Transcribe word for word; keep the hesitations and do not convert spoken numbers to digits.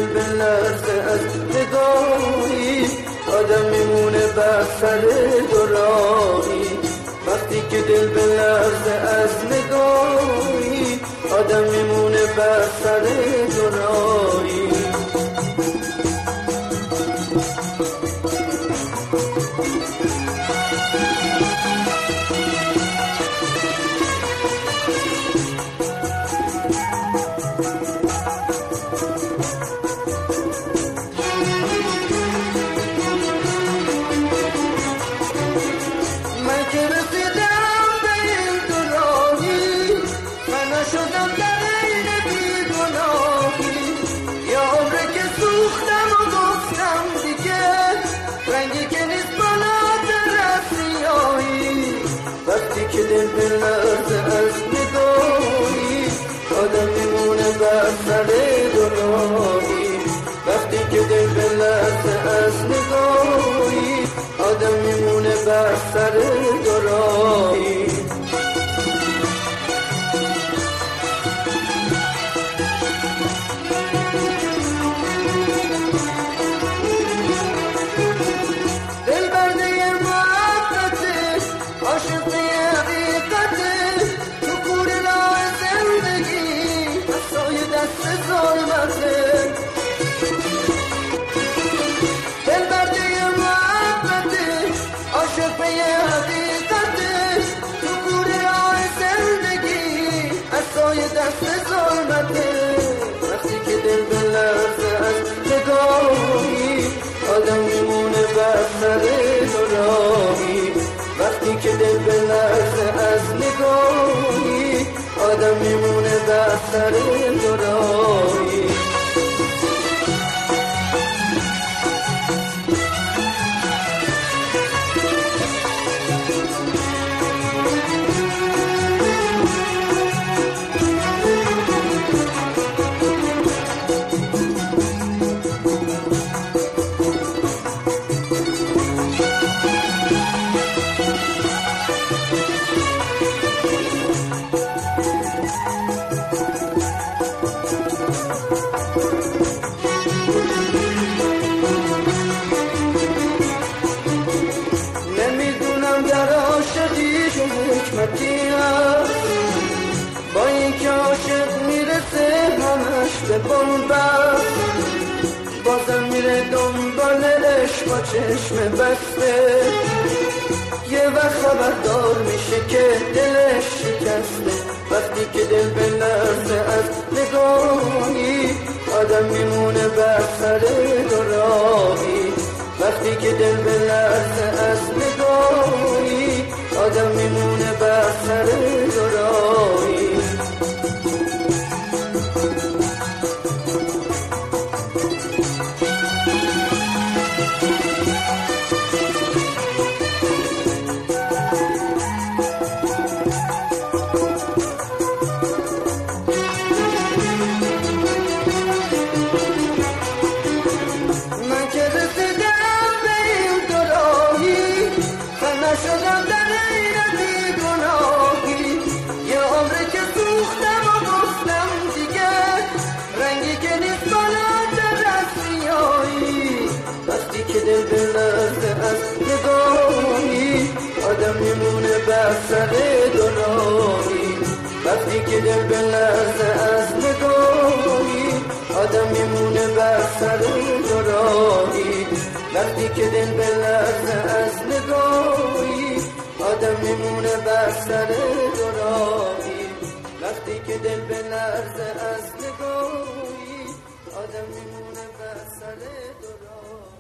دل بلرزه از نگاهی آدم میمونه بر سر دوراهی. وقتی که دل بلرزه از نگاهی آدم میمونه بر سر دوراهی. وقتی که دل بلرزه از نگاهی آدم میمونه بر سر دوراهی. وقتی که دل بلرزه از نگاهی آدم میمونه بر سر دوراهی. دست ظلمته. وقتی که دل بلرزه از نگاهی آدم میمونه بر سر دوراهی. وقتی که دل بلرزه از نگاهی آدم میمونه بر سر دوراهی. با یک عاشق میرسه همش به بنبست، بازم میره دنبال عشق با چشم بسته. یه وقت خبردار میشه که دلش شکسته. وقتی که دل بلرزه از نگاهی آدم میمونه بر سر دوراهی. وقتی که دل بلرزه از نگاهی آدم میمونه بر سر دوراهی. من که رسیدم به این دوراهی فنا شدم در این بیگناهی. یه عمره که سوختم و گفتم دیگه رنگی که نیست بالاتر از سیاهی. وقتی که دل بلرزه از نگاهی آدم میمونه بر سر دوراهی. وقتی که دل بلرزه از نگاهی آدم میمونه بر سر دوراهی. وقتی که دل بلرزه از نگاهی آدم میمونه بر سر دوراهی. وقتی که دل بلرزه از نگاهی آدم میمونه بر سر دوراهی.